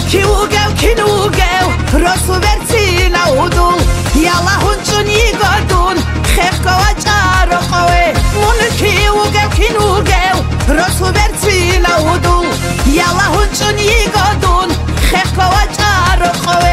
kiugeu kinugeu rosu vertsina udul yalla hunchun yigodun khefko acharo qowe mun kiugeu kinugeu rosu vertsina udul yalla hunchun yigodun khefko acharo qowe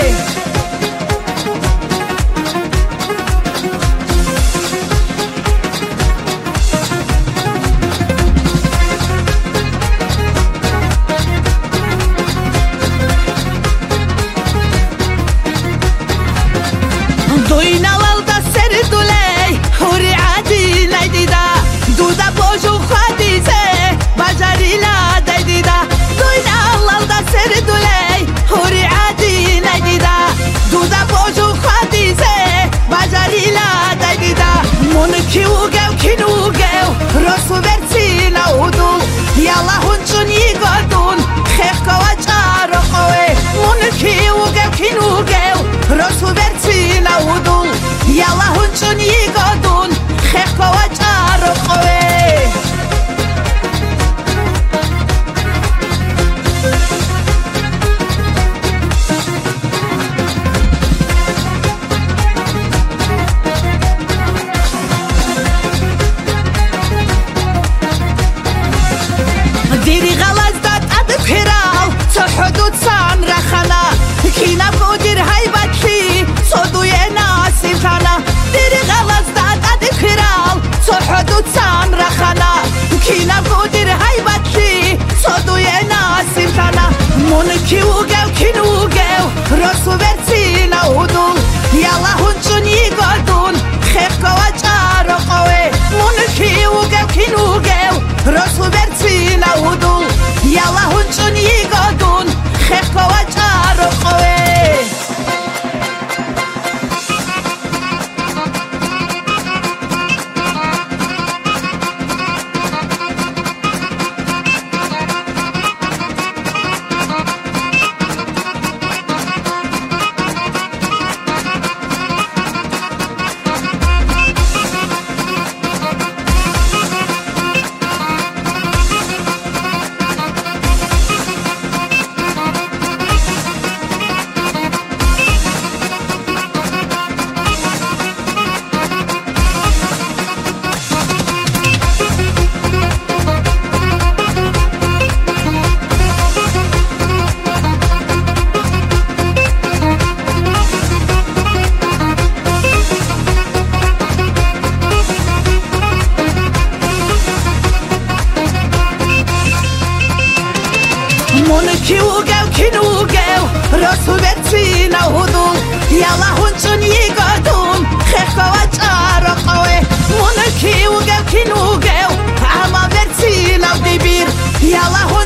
دوینالدا سردولای هوری عادی ندیدا دودا بوجو خادیزه بجاریلا دیدا دوینالدا سردولای هوری عادی ندیدا دودا بوجو خادیزه بجاریلا دیدا من کیوگو کینوگو رسو ورتیلا ودول یالا هونچون یگادون خفکو اچارو قوی من کیوگو کینوگو رسو ورتیلا ودول یالا هونچون یگادون خفکو اچارو قوی دیری غلط داد ادپیرال تو حدود سان رخنا کینا بودیر هیبتی صدوی ناسیم خنا دیری غلط داد ادپیرال تو حدود سان رخنا کینا بودیر هیبتی صدوی ناسیم خنا من کیوگو کینوگو رسو ورتینا ودول یالا هونچون یگادون خفکو اچارو قوی من کیوگو کینوگو رسو ورتینا ودول یالا هونچون یگادون خفکو اچارو قوی من کیوگو کینوگو رسو ورتینا ودول یالا هونچون یگادون خفکو اچارو قوی من کیوگو کینوگو اما ورتینا دیبیر یالا